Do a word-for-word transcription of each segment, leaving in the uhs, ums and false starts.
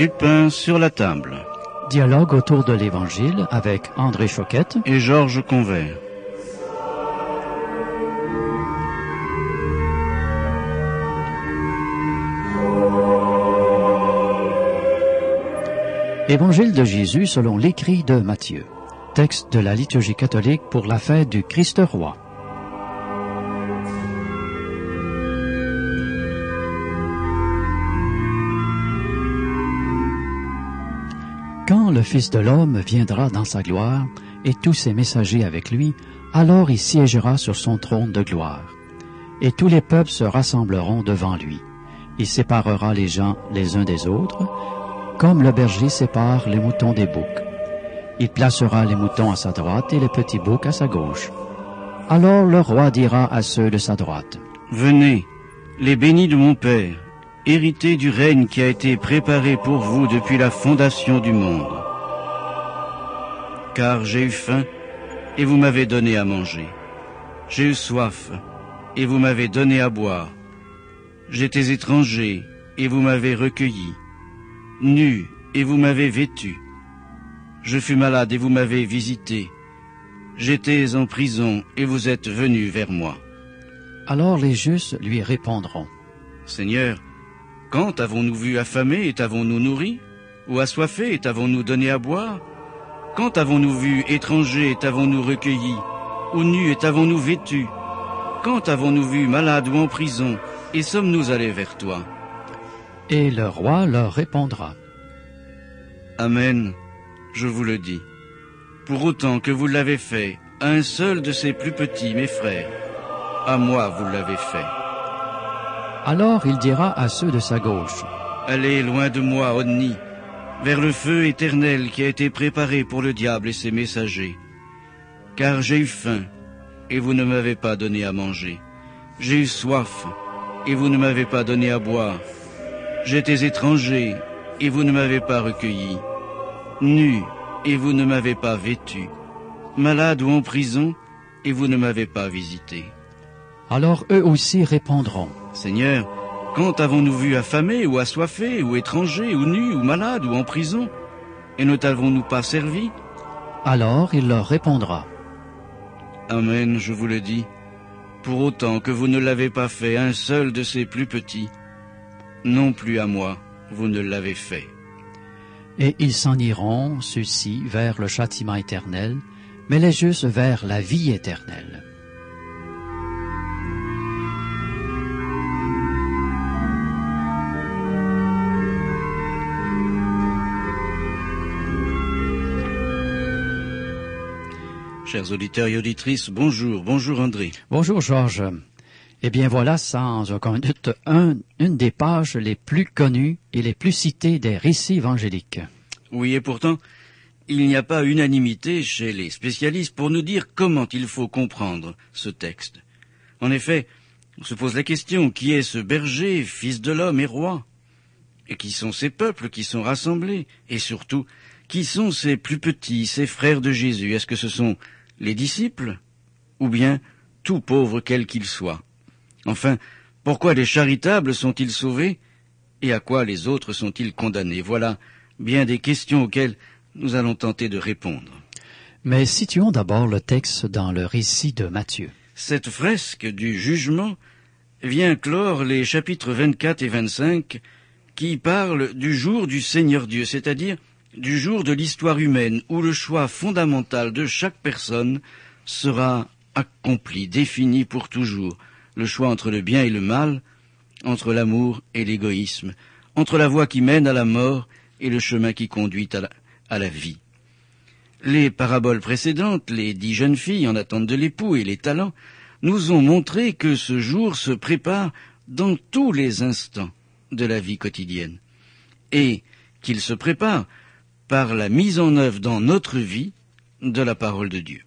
du pain sur la table. Dialogue autour de l'Évangile avec André Choquette et Georges Convert. Évangile de Jésus selon l'écrit de Matthieu. Texte de la liturgie catholique pour la fête du Christ roi. Quand le Fils de l'homme viendra dans sa gloire, et tous ses messagers avec lui, alors il siégera sur son trône de gloire. Et tous les peuples se rassembleront devant lui. Il séparera les gens les uns des autres, comme le berger sépare les moutons des boucs. Il placera les moutons à sa droite et les petits boucs à sa gauche. Alors le roi dira à ceux de sa droite: Venez, les bénis de mon Père, héritez du règne qui a été préparé pour vous depuis la fondation du monde. Car j'ai eu faim, et vous m'avez donné à manger. J'ai eu soif, et vous m'avez donné à boire. J'étais étranger, et vous m'avez recueilli. Nu, et vous m'avez vêtu. Je fus malade, et vous m'avez visité. J'étais en prison, et vous êtes venus vers moi. Alors les justes lui répondront: Seigneur, quand avons-nous vu affamé et t'avons-nous nourri? Ou assoiffé et t'avons-nous donné à boire? Quand avons-nous vu étranger et t'avons-nous recueilli? Ou nu et t'avons-nous vêtu? Quand avons-nous vu malade ou en prison et sommes-nous allés vers toi? Et le roi leur répondra: Amen, je vous le dis. Pour autant que vous l'avez fait à un seul de ces plus petits, mes frères, à moi vous l'avez fait. Alors il dira à ceux de sa gauche: Allez loin de moi, Odni, vers le feu éternel qui a été préparé pour le diable et ses messagers. Car j'ai eu faim, et vous ne m'avez pas donné à manger. J'ai eu soif, et vous ne m'avez pas donné à boire. J'étais étranger, et vous ne m'avez pas recueilli. Nu, et vous ne m'avez pas vêtu. Malade ou en prison, et vous ne m'avez pas visité. Alors eux aussi répondront: Seigneur, quand avons-nous vu affamé ou assoiffé ou étranger ou nu ou malade ou en prison, et ne t'avons-nous pas servi? Alors il leur répondra: Amen, je vous le dis, pour autant que vous ne l'avez pas fait à un seul de ces plus petits, non plus à moi, vous ne l'avez fait. Et ils s'en iront, ceux-ci, vers le châtiment éternel, mais les justes vers la vie éternelle. Chers auditeurs et auditrices, bonjour, bonjour André. Bonjour Georges. Eh bien voilà, sans aucun doute, un, une des pages les plus connues et les plus citées des récits évangéliques. Oui, et pourtant, il n'y a pas unanimité chez les spécialistes pour nous dire comment il faut comprendre ce texte. En effet, on se pose la question, qui est ce berger, fils de l'homme et roi? Et qui sont ces peuples qui sont rassemblés? Et surtout, qui sont ces plus petits, ces frères de Jésus? Est-ce que ce sont les disciples? Ou bien tout pauvre quel qu'il soit? Enfin, pourquoi les charitables sont-ils sauvés? Et à quoi les autres sont-ils condamnés? Voilà bien des questions auxquelles nous allons tenter de répondre. Mais situons d'abord le texte dans le récit de Matthieu. Cette fresque du jugement vient clore les chapitres vingt-quatre et vingt-cinq qui parlent du jour du Seigneur Dieu, c'est-à-dire du jour de l'histoire humaine où le choix fondamental de chaque personne sera accompli, défini pour toujours. Le choix entre le bien et le mal, entre l'amour et l'égoïsme, entre la voie qui mène à la mort et le chemin qui conduit à la, à la vie. Les paraboles précédentes, les dix jeunes filles en attente de l'époux et les talents, nous ont montré que ce jour se prépare dans tous les instants de la vie quotidienne, et qu'il se prépare par la mise en œuvre dans notre vie de la parole de Dieu.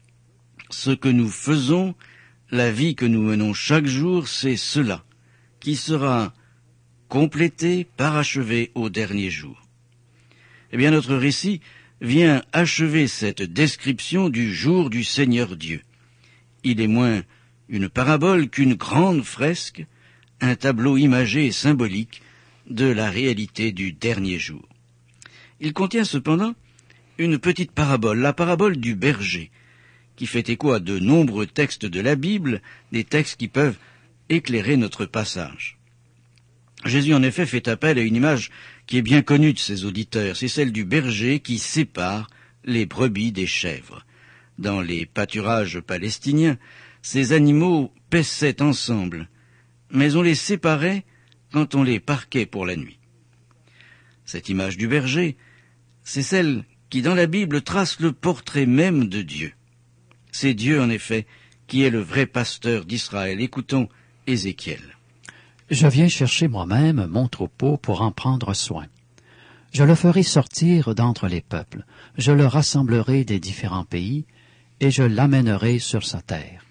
Ce que nous faisons, la vie que nous menons chaque jour, c'est cela qui sera complété, parachevé au dernier jour. Eh bien, notre récit vient achever cette description du jour du Seigneur Dieu. Il est moins une parabole qu'une grande fresque, un tableau imagé et symbolique de la réalité du dernier jour. Il contient cependant une petite parabole, la parabole du berger, qui fait écho à de nombreux textes de la Bible, des textes qui peuvent éclairer notre passage. Jésus en effet fait appel à une image qui est bien connue de ses auditeurs, c'est celle du berger qui sépare les brebis des chèvres. Dans les pâturages palestiniens, ces animaux paissaient ensemble, mais on les séparait quand on les parquait pour la nuit. Cette image du berger, c'est celle qui dans la Bible trace le portrait même de Dieu. C'est Dieu en effet qui est le vrai pasteur d'Israël. Écoutons Ézéchiel. Je viens chercher moi-même mon troupeau pour en prendre soin. Je le ferai sortir d'entre les peuples, je le rassemblerai des différents pays, et je l'amènerai sur sa terre.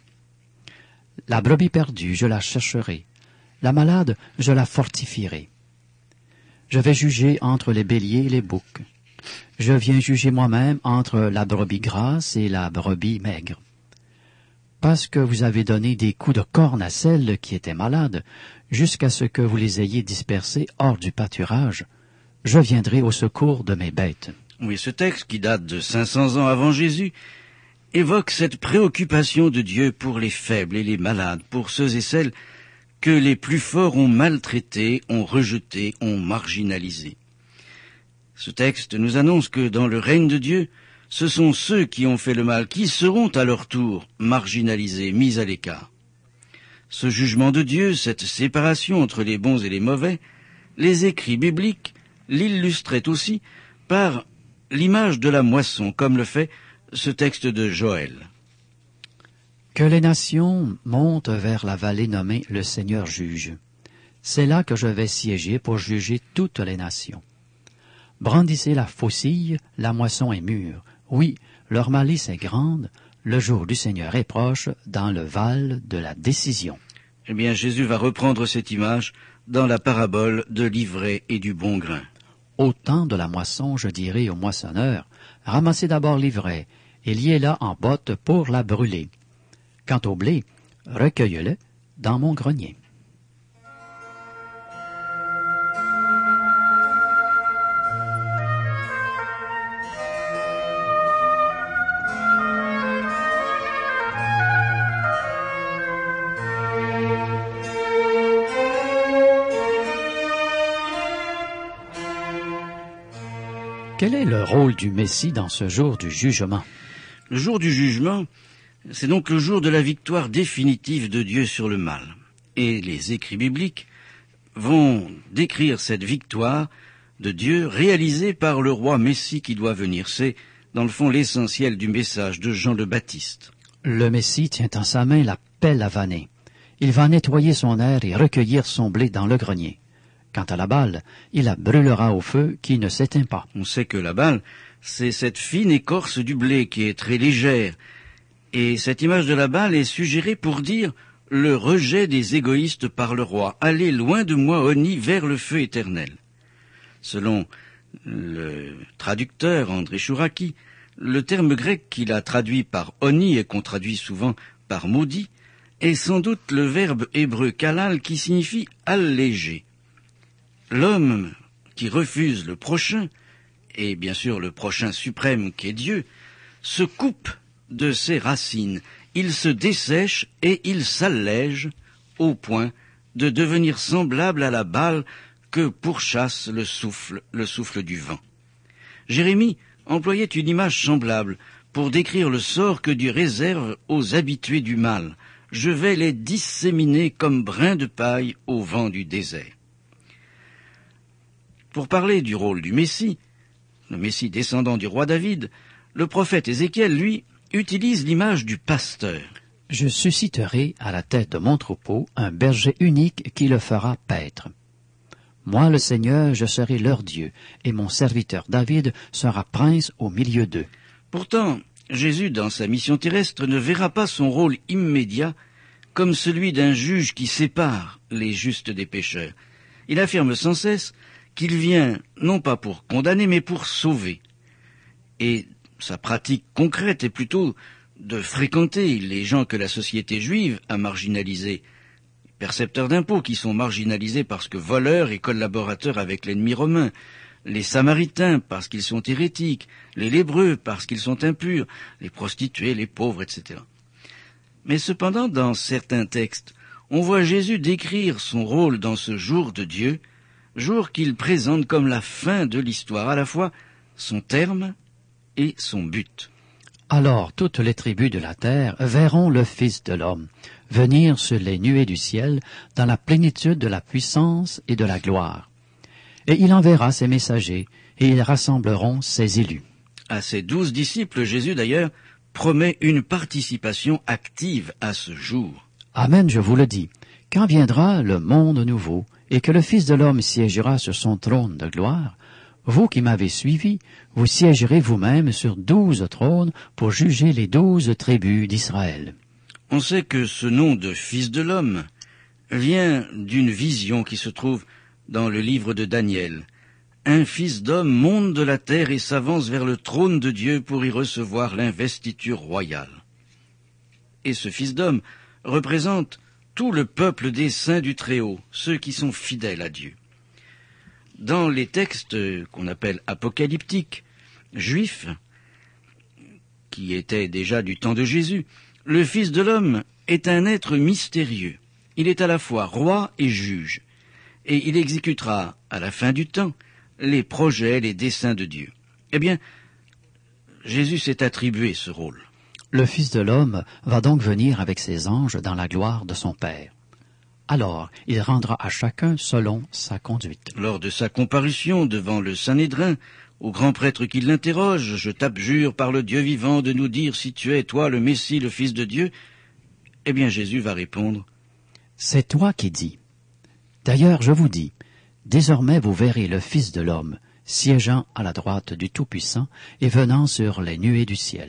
La brebis perdue, je la chercherai, la malade, je la fortifierai. Je vais juger entre les béliers et les boucs. Je viens juger moi-même entre la brebis grasse et la brebis maigre. Parce que vous avez donné des coups de corne à celles qui étaient malades, jusqu'à ce que vous les ayez dispersées hors du pâturage, je viendrai au secours de mes bêtes. Oui, ce texte, qui date de cinq cents ans avant Jésus, évoque cette préoccupation de Dieu pour les faibles et les malades, pour ceux et celles que les plus forts ont maltraités, ont rejetés, ont marginalisés. Ce texte nous annonce que dans le règne de Dieu, ce sont ceux qui ont fait le mal qui seront à leur tour marginalisés, mis à l'écart. Ce jugement de Dieu, cette séparation entre les bons et les mauvais, les écrits bibliques l'illustraient aussi par l'image de la moisson, comme le fait ce texte de Joël. Que les nations montent vers la vallée nommée le Seigneur juge. C'est là que je vais siéger pour juger toutes les nations. Brandissez la faucille, la moisson est mûre. Oui, leur malice est grande, le jour du Seigneur est proche dans le val de la décision. Eh bien, Jésus va reprendre cette image dans la parabole de l'ivraie et du bon grain. Au temps de la moisson, je dirai aux moissonneurs, ramassez d'abord l'ivraie et liez-la en botte pour la brûler. Quant au blé, recueille-le dans mon grenier. Quel est le rôle du Messie dans ce jour du jugement? Le jour du jugement, c'est donc le jour de la victoire définitive de Dieu sur le mal. Et les écrits bibliques vont décrire cette victoire de Dieu réalisée par le roi Messie qui doit venir. C'est, dans le fond, l'essentiel du message de Jean le Baptiste. Le Messie tient en sa main la pelle à vanner. Il va nettoyer son aire et recueillir son blé dans le grenier. Quant à la balle, il la brûlera au feu qui ne s'éteint pas. On sait que la balle, c'est cette fine écorce du blé qui est très légère. Et cette image de la balle est suggérée pour dire le rejet des égoïstes par le roi. Allez loin de moi, Oni, vers le feu éternel. Selon le traducteur André Chouraki, le terme grec qu'il a traduit par Oni et qu'on traduit souvent par maudit est sans doute le verbe hébreu kalal qui signifie alléger. L'homme qui refuse le prochain, et bien sûr le prochain suprême qui est Dieu, se coupe de ses racines, il se dessèche et il s'allège au point de devenir semblable à la balle que pourchasse le souffle, le souffle du vent. Jérémie employait une image semblable pour décrire le sort que Dieu réserve aux habitués du mal. Je vais les disséminer comme brins de paille au vent du désert. Pour parler du rôle du Messie, le Messie descendant du roi David, le prophète Ézéchiel, lui, utilise l'image du pasteur. Je susciterai à la tête de mon troupeau un berger unique qui le fera paître. Moi, le Seigneur, je serai leur Dieu, et mon serviteur David sera prince au milieu d'eux. Pourtant, Jésus, dans sa mission terrestre, ne verra pas son rôle immédiat comme celui d'un juge qui sépare les justes des pécheurs. Il affirme sans cesse qu'il vient non pas pour condamner, mais pour sauver. Et sa pratique concrète est plutôt de fréquenter les gens que la société juive a marginalisés, percepteurs d'impôts qui sont marginalisés parce que voleurs et collaborateurs avec l'ennemi romain, les Samaritains parce qu'ils sont hérétiques, les Lébreux parce qu'ils sont impurs, les prostituées, les pauvres, et cetera. Mais cependant, dans certains textes, on voit Jésus décrire son rôle dans ce jour de Dieu, jour qu'il présente comme la fin de l'histoire, à la fois son terme et son but. Alors toutes les tribus de la terre verront le Fils de l'homme venir sur les nuées du ciel dans la plénitude de la puissance et de la gloire. Et il enverra ses messagers, et ils rassembleront ses élus. À ses douze disciples, Jésus d'ailleurs promet une participation active à ce jour. Amen, je vous le dis, quand viendra le monde nouveau, et que le Fils de l'homme siégera sur son trône de gloire, vous qui m'avez suivi, vous siégerez vous-même sur douze trônes pour juger les douze tribus d'Israël. On sait que ce nom de Fils de l'homme vient d'une vision qui se trouve dans le livre de Daniel. Un fils d'homme monte de la terre et s'avance vers le trône de Dieu pour y recevoir l'investiture royale. Et ce fils d'homme représente tout le peuple des saints du Très-Haut, ceux qui sont fidèles à Dieu. Dans les textes qu'on appelle apocalyptiques, juifs, qui étaient déjà du temps de Jésus, le Fils de l'homme est un être mystérieux. Il est à la fois roi et juge, et il exécutera, à la fin du temps, les projets, les desseins de Dieu. Eh bien, Jésus s'est attribué ce rôle. Le Fils de l'homme va donc venir avec ses anges dans la gloire de son Père. Alors, il rendra à chacun selon sa conduite. Lors de sa comparution devant le Sanhédrin, au grand prêtre qui l'interroge, « Je t'abjure par le Dieu vivant de nous dire si tu es, toi, le Messie, le Fils de Dieu », eh bien Jésus va répondre, « C'est toi qui dis. D'ailleurs, je vous dis, désormais vous verrez le Fils de l'homme, siégeant à la droite du Tout-Puissant et venant sur les nuées du ciel. »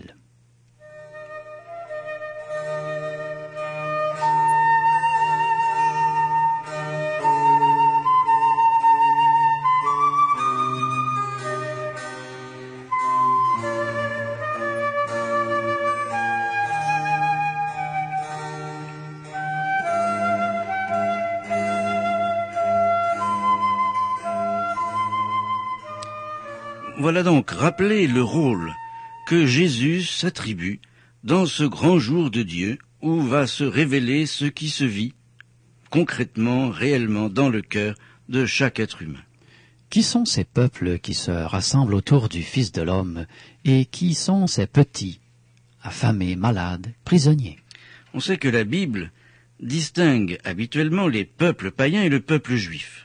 Voilà donc rappeler le rôle que Jésus s'attribue dans ce grand jour de Dieu où va se révéler ce qui se vit concrètement, réellement dans le cœur de chaque être humain. Qui sont ces peuples qui se rassemblent autour du Fils de l'homme et qui sont ces petits, affamés, malades, prisonniers? On sait que la Bible distingue habituellement les peuples païens et le peuple juif.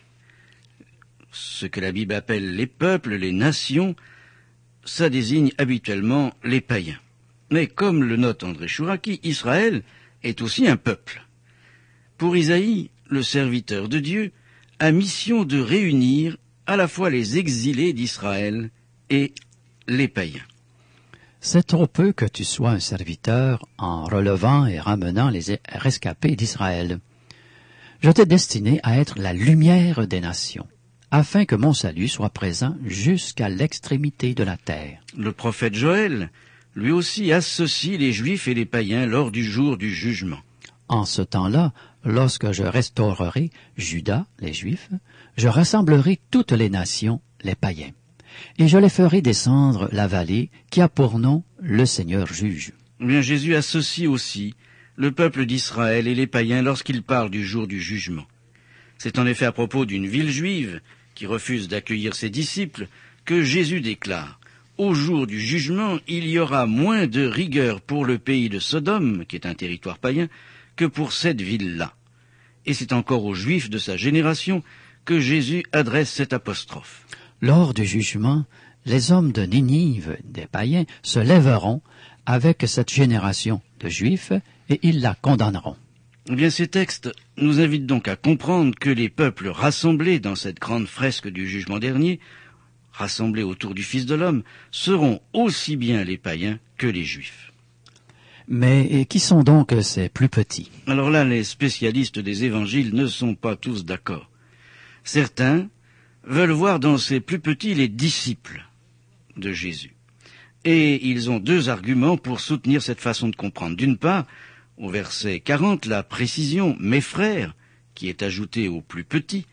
Ce que la Bible appelle les peuples, les nations, ça désigne habituellement les païens. Mais comme le note André Chouraki, Israël est aussi un peuple. Pour Isaïe, le serviteur de Dieu a mission de réunir à la fois les exilés d'Israël et les païens. C'est trop peu que tu sois un serviteur en relevant et ramenant les rescapés d'Israël. Je t'ai destiné à être la lumière des nations, afin que mon salut soit présent jusqu'à l'extrémité de la terre. Le prophète Joël, lui aussi, associe les Juifs et les païens lors du jour du jugement. En ce temps-là, lorsque je restaurerai Juda, les Juifs, je rassemblerai toutes les nations, les païens, et je les ferai descendre la vallée qui a pour nom le Seigneur juge. Bien, Jésus associe aussi le peuple d'Israël et les païens lorsqu'il parle du jour du jugement. C'est en effet à propos d'une ville juive qui refuse d'accueillir ses disciples que Jésus déclare « Au jour du jugement, il y aura moins de rigueur pour le pays de Sodome, qui est un territoire païen, que pour cette ville-là. » Et c'est encore aux Juifs de sa génération que Jésus adresse cette apostrophe. Lors du jugement, les hommes de Ninive, des païens, se lèveront avec cette génération de Juifs et ils la condamneront. Eh bien, ces textes nous invitent donc à comprendre que les peuples rassemblés dans cette grande fresque du jugement dernier, rassemblés autour du Fils de l'homme, seront aussi bien les païens que les Juifs. Mais qui sont donc ces plus petits? Alors là, les spécialistes des évangiles ne sont pas tous d'accord. Certains veulent voir dans ces plus petits les disciples de Jésus. Et ils ont deux arguments pour soutenir cette façon de comprendre. D'une part, au verset quarante, la précision « mes frères » qui est ajouté au plus petit,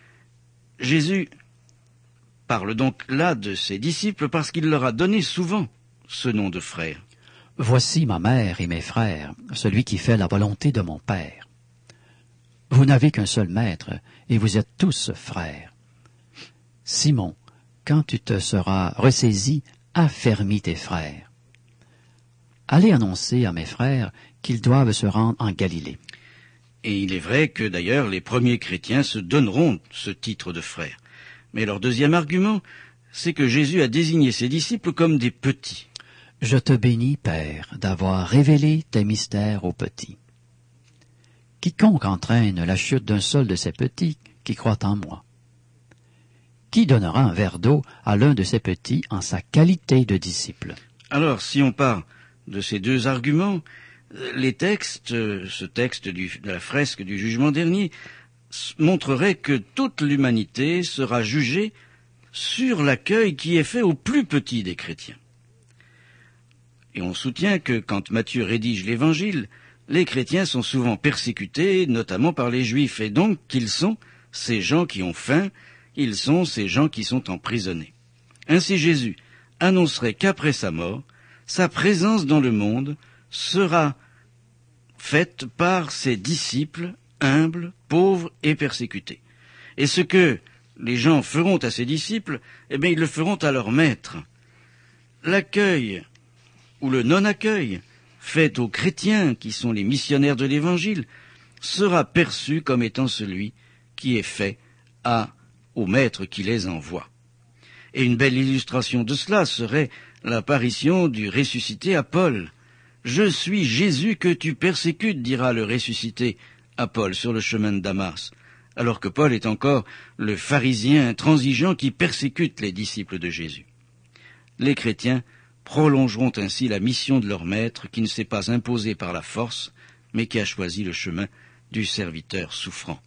Jésus parle donc là de ses disciples parce qu'il leur a donné souvent ce nom de frère. « Voici ma mère et mes frères, celui qui fait la volonté de mon Père. Vous n'avez qu'un seul maître, et vous êtes tous frères. Simon, quand tu te seras ressaisi, affermis tes frères. Allez annoncer à mes frères qu'ils doivent se rendre en Galilée. » Et il est vrai que d'ailleurs les premiers chrétiens se donneront ce titre de frère. Mais leur deuxième argument, c'est que Jésus a désigné ses disciples comme des petits. « Je te bénis, Père, d'avoir révélé tes mystères aux petits. Quiconque entraîne la chute d'un seul de ces petits qui croient en moi. Qui donnera un verre d'eau à l'un de ces petits en sa qualité de disciple? » Alors, si on part de ces deux arguments, les textes, ce texte du, de la fresque du jugement dernier, montrerait que toute l'humanité sera jugée sur l'accueil qui est fait aux plus petits des chrétiens. Et on soutient que quand Matthieu rédige l'Évangile, les chrétiens sont souvent persécutés, notamment par les Juifs, et donc qu'ils sont ces gens qui ont faim, ils sont ces gens qui sont emprisonnés. Ainsi Jésus annoncerait qu'après sa mort, sa présence dans le monde sera faite par ses disciples humbles, pauvres et persécutés. Et ce que les gens feront à ses disciples, eh bien ils le feront à leur maître. L'accueil ou le non-accueil fait aux chrétiens, qui sont les missionnaires de l'Évangile, sera perçu comme étant celui qui est fait à, au maître qui les envoie. Et une belle illustration de cela serait l'apparition du ressuscité à Paul. « Je suis Jésus que tu persécutes, dira le ressuscité à Paul sur le chemin de Damas, alors que Paul est encore le pharisien intransigeant qui persécute les disciples de Jésus. » Les chrétiens prolongeront ainsi la mission de leur maître qui ne s'est pas imposé par la force, mais qui a choisi le chemin du serviteur souffrant.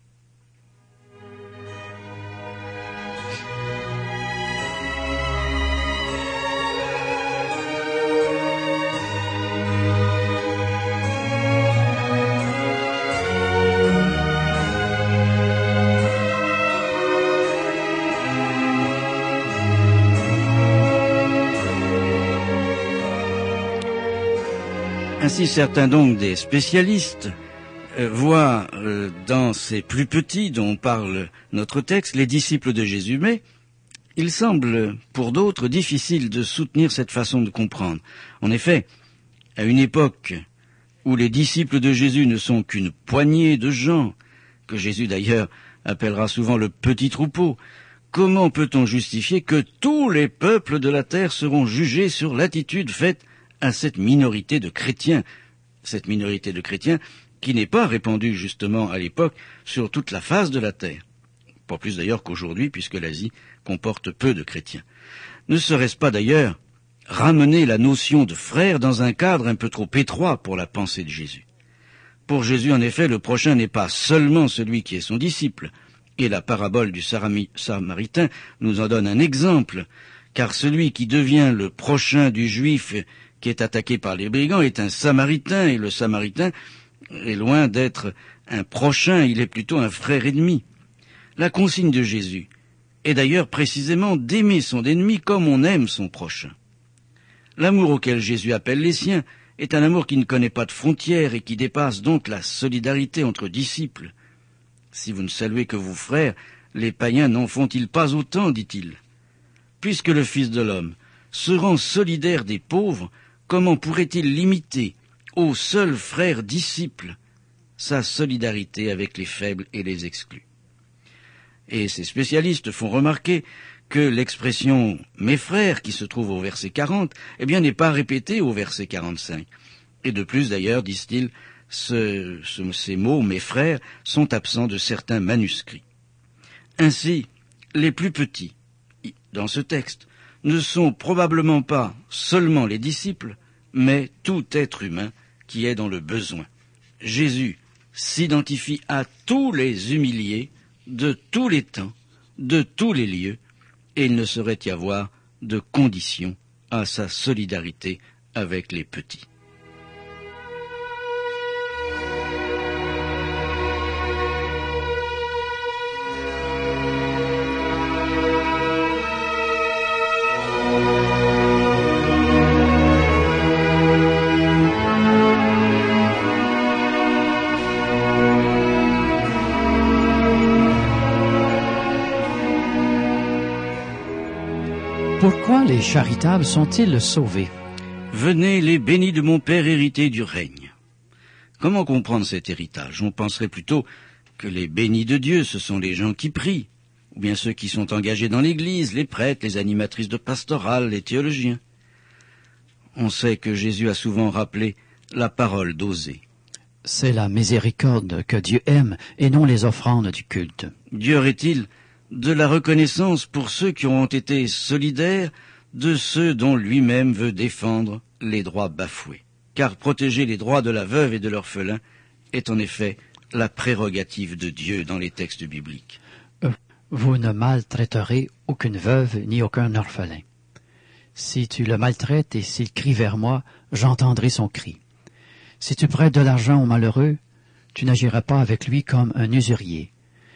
Ainsi, certains donc des spécialistes euh, voient euh, dans ces plus petits dont parle notre texte les disciples de Jésus, mais il semble pour d'autres difficile de soutenir cette façon de comprendre. En effet, à une époque où les disciples de Jésus ne sont qu'une poignée de gens, que Jésus d'ailleurs appellera souvent le petit troupeau, comment peut-on justifier que tous les peuples de la terre seront jugés sur l'attitude faite à cette minorité de chrétiens, cette minorité de chrétiens qui n'est pas répandue justement à l'époque sur toute la face de la terre, pas plus d'ailleurs qu'aujourd'hui puisque l'Asie comporte peu de chrétiens. Ne serait-ce pas d'ailleurs ramener la notion de frère dans un cadre un peu trop étroit pour la pensée de Jésus? Pour Jésus, en effet, le prochain n'est pas seulement celui qui est son disciple, et la parabole du Samaritain nous en donne un exemple, car celui qui devient le prochain du Juif qui est attaqué par les brigands est un Samaritain, et le Samaritain est loin d'être un prochain, il est plutôt un frère ennemi. La consigne de Jésus est d'ailleurs précisément d'aimer son ennemi comme on aime son prochain. L'amour auquel Jésus appelle les siens est un amour qui ne connaît pas de frontières et qui dépasse donc la solidarité entre disciples. Si vous ne saluez que vos frères, les païens n'en font-ils pas autant, dit-il. Puisque le Fils de l'homme se rend solidaire des pauvres, comment pourrait-il limiter aux seuls frères disciples sa solidarité avec les faibles et les exclus? Et ces spécialistes font remarquer que l'expression « mes frères » qui se trouve au verset quarante, eh bien, n'est pas répétée au verset quarante-cinq. Et de plus, d'ailleurs, disent-ils, ce, ce, ces mots « mes frères » sont absents de certains manuscrits. Ainsi, les plus petits, dans ce texte, ne sont probablement pas seulement les disciples, mais tout être humain qui est dans le besoin. Jésus s'identifie à tous les humiliés, de tous les temps, de tous les lieux, et il ne saurait y avoir de condition à sa solidarité avec les petits. les charitables sont-ils sauvés? Venez, les bénis de mon Père hérités du règne. Comment comprendre cet héritage? On penserait plutôt que les bénis de Dieu, ce sont les gens qui prient, ou bien ceux qui sont engagés dans l'Église, les prêtres, les animatrices de pastorale, les théologiens. On sait que Jésus a souvent rappelé la parole d'Osée. C'est la miséricorde que Dieu aime et non les offrandes du culte. Dieu aurait-il de la reconnaissance pour ceux qui ont été solidaires de ceux dont lui-même veut défendre les droits bafoués? Car protéger les droits de la veuve et de l'orphelin est en effet la prérogative de Dieu dans les textes bibliques. Euh, vous ne maltraiterez aucune veuve ni aucun orphelin. Si tu le maltraites et s'il crie vers moi, j'entendrai son cri. Si tu prêtes de l'argent au malheureux, tu n'agiras pas avec lui comme un usurier.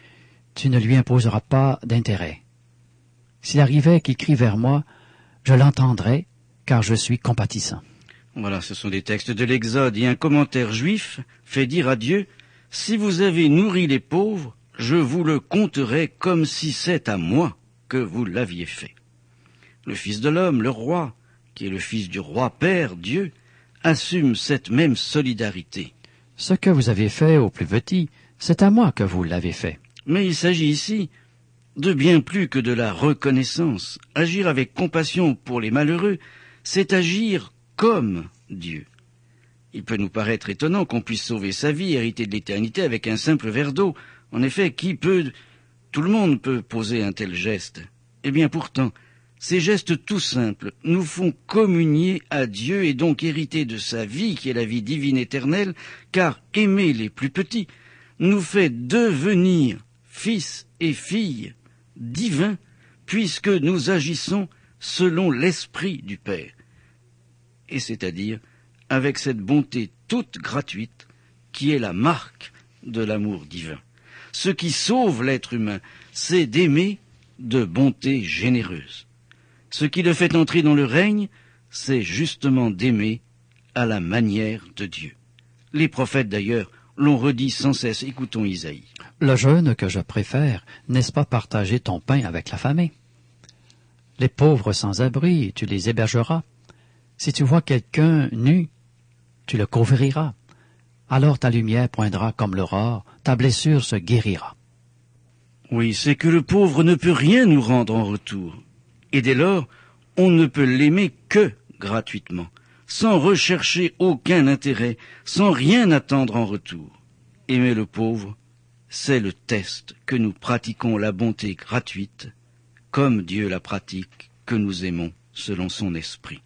Tu ne lui imposeras pas d'intérêt. S'il arrivait qu'il crie vers moi, je l'entendrai, car je suis compatissant. Voilà, ce sont des textes de l'Exode, et un commentaire juif fait dire à Dieu, « Si vous avez nourri les pauvres, je vous le compterai comme si c'est à moi que vous l'aviez fait. » Le Fils de l'homme, le roi, qui est le fils du roi Père, Dieu, assume cette même solidarité. Ce que vous avez fait au plus petit, c'est à moi que vous l'avez fait. Mais il s'agit ici de bien plus que de la reconnaissance. Agir avec compassion pour les malheureux, c'est agir comme Dieu. Il peut nous paraître étonnant qu'on puisse sauver sa vie, hériter de l'éternité avec un simple verre d'eau. En effet, qui peut, tout le monde peut poser un tel geste. Eh bien pourtant, ces gestes tout simples nous font communier à Dieu et donc hériter de sa vie qui est la vie divine éternelle, car aimer les plus petits nous fait devenir fils et filles divins, puisque nous agissons selon l'esprit du Père, et c'est-à-dire avec cette bonté toute gratuite qui est la marque de l'amour divin. Ce qui sauve l'être humain, c'est d'aimer de bonté généreuse. Ce qui le fait entrer dans le règne, c'est justement d'aimer à la manière de Dieu. Les prophètes d'ailleurs l'ont redit sans cesse. Écoutons Isaïe. Le jeûne que je préfère, n'est-ce pas partager ton pain avec l'affamé? Les pauvres sans abri, tu les hébergeras. Si tu vois quelqu'un nu, tu le couvriras. Alors ta lumière poindra comme l'aurore, ta blessure se guérira. Oui, c'est que le pauvre ne peut rien nous rendre en retour. Et dès lors, on ne peut l'aimer que gratuitement, sans rechercher aucun intérêt, sans rien attendre en retour. Aimer le pauvre, c'est le test que nous pratiquons la bonté gratuite, comme Dieu la pratique, que nous aimons selon son esprit.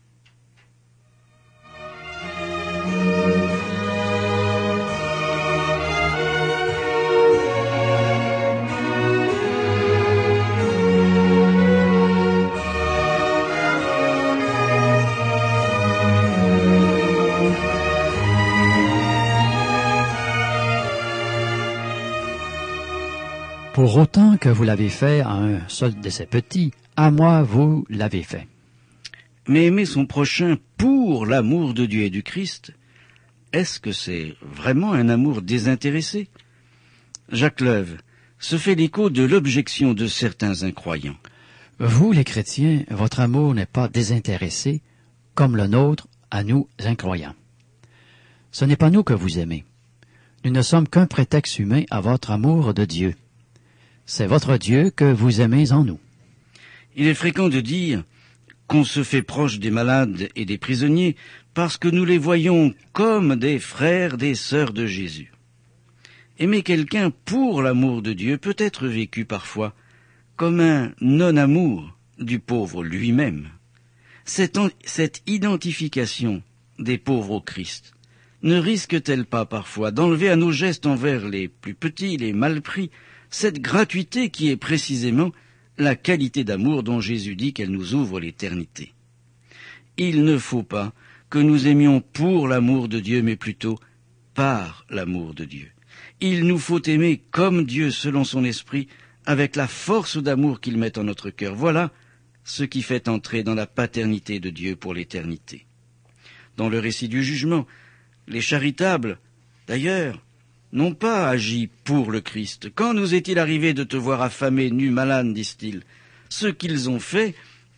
Pour autant que vous l'avez fait à un seul de ces petits, à moi vous l'avez fait. Mais aimer son prochain pour l'amour de Dieu et du Christ, est-ce que c'est vraiment un amour désintéressé? Jacques Leuve se fait l'écho de l'objection de certains incroyants. Vous, les chrétiens, votre amour n'est pas désintéressé, comme le nôtre à nous incroyants. Ce n'est pas nous que vous aimez. Nous ne sommes qu'un prétexte humain à votre amour de Dieu. C'est votre Dieu que vous aimez en nous. Il est fréquent de dire qu'on se fait proche des malades et des prisonniers parce que nous les voyons comme des frères, des sœurs de Jésus. Aimer quelqu'un pour l'amour de Dieu peut être vécu parfois comme un non-amour du pauvre lui-même. Cette, cette identification des pauvres au Christ ne risque-t-elle pas parfois d'enlever à nos gestes envers les plus petits, les malpris, cette gratuité qui est précisément la qualité d'amour dont Jésus dit qu'elle nous ouvre l'éternité? Il ne faut pas que nous aimions pour l'amour de Dieu, mais plutôt par l'amour de Dieu. Il nous faut aimer comme Dieu selon son esprit, avec la force d'amour qu'il met en notre cœur. Voilà ce qui fait entrer dans la paternité de Dieu pour l'éternité. Dans le récit du jugement, les charitables, d'ailleurs, n'ont pas agi pour le Christ. Quand nous est-il arrivé de te voir affamé, nu, malade, disent-ils? Ce qu'ils ont fait,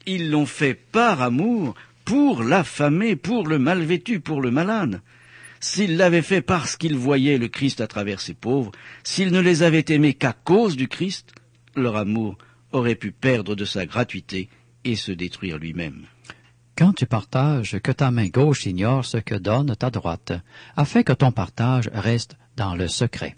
Ils l'ont fait par amour, pour l'affamé, pour le mal vêtu, pour le malade. S'ils l'avaient fait parce qu'ils voyaient le Christ à travers ces pauvres, s'ils ne les avaient aimés qu'à cause du Christ, leur amour aurait pu perdre de sa gratuité et se détruire lui-même. Quand tu partages, que ta main gauche ignore ce que donne ta droite, afin que ton partage reste dans le secret.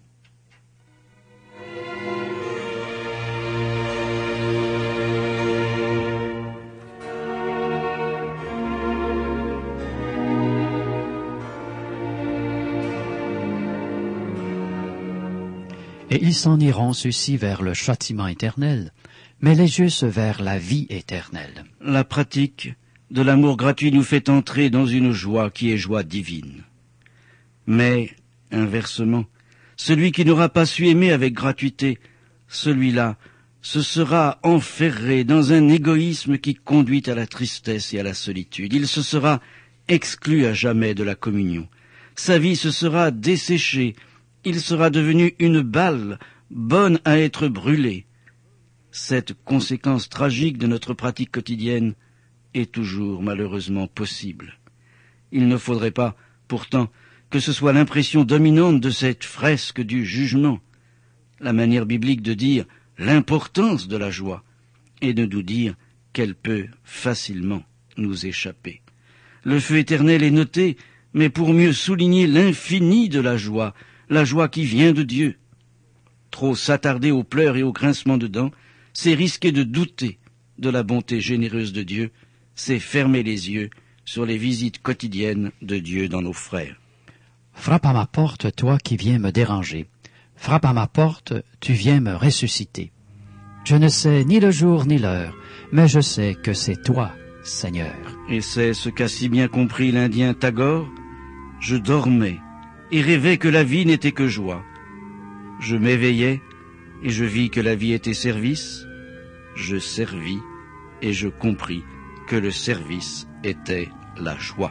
Et ils s'en iront ceux-ci vers le châtiment éternel, mais les justes vers la vie éternelle. La pratique de l'amour gratuit nous fait entrer dans une joie qui est joie divine. Mais, inversement, celui qui n'aura pas su aimer avec gratuité, celui-là se sera enferré dans un égoïsme qui conduit à la tristesse et à la solitude. Il se sera exclu à jamais de la communion. Sa vie se sera desséchée. Il sera devenu une balle, bonne à être brûlée. Cette conséquence tragique de notre pratique quotidienne est toujours malheureusement possible. Il ne faudrait pas, pourtant, que ce soit l'impression dominante de cette fresque du jugement, la manière biblique de dire l'importance de la joie, et de nous dire qu'elle peut facilement nous échapper. Le feu éternel est noté, mais pour mieux souligner l'infini de la joie, la joie qui vient de Dieu. Trop s'attarder aux pleurs et aux grincements de dents, c'est risquer de douter de la bonté généreuse de Dieu, c'est fermer les yeux sur les visites quotidiennes de Dieu dans nos frères. Frappe à ma porte, toi qui viens me déranger. Frappe à ma porte, tu viens me ressusciter. Je ne sais ni le jour ni l'heure, mais je sais que c'est toi, Seigneur. Et c'est ce qu'a si bien compris l'Indien Tagore. Je dormais et rêvais que la vie n'était que joie. Je m'éveillais et je vis que la vie était service. Je servis et je compris que le service était la joie.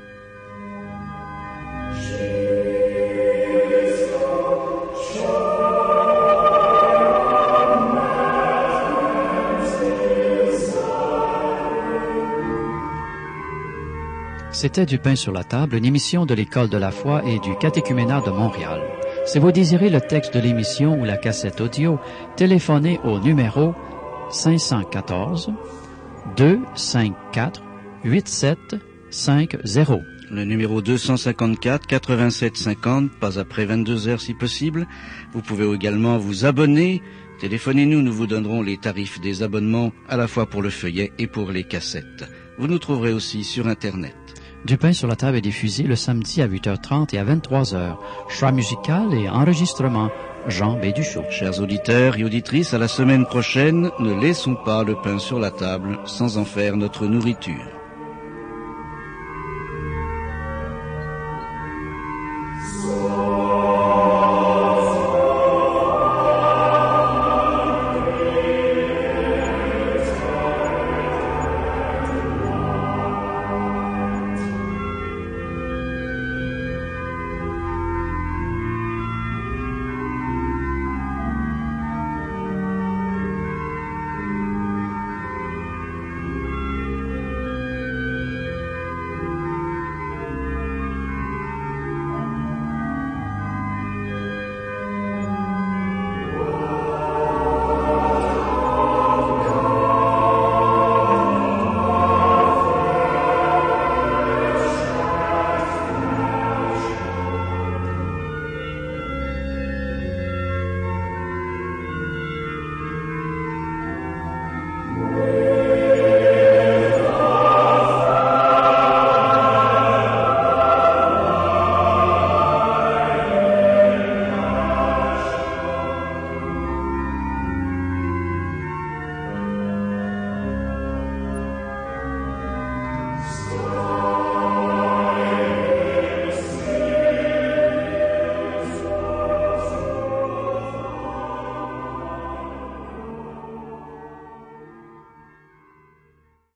C'était Du pain sur la table, une émission de l'École de la foi et du catéchuménat de Montréal. Si vous désirez le texte de l'émission ou la cassette audio, téléphonez au numéro cinq un quatre, deux cinq quatre, huit sept cinq zéro. Le numéro deux cent cinquante-quatre, quatre-vingt-sept cinquante, pas après vingt-deux heures si possible. Vous pouvez également vous abonner. Téléphonez-nous, nous vous donnerons les tarifs des abonnements à la fois pour le feuillet et pour les cassettes. Vous nous trouverez aussi sur Internet. Du pain sur la table est diffusé le samedi à huit heures trente et à vingt-trois heures. Choix musical et enregistrement, Jean Béduchot. Chers auditeurs et auditrices, à la semaine prochaine, ne laissons pas le pain sur la table sans en faire notre nourriture.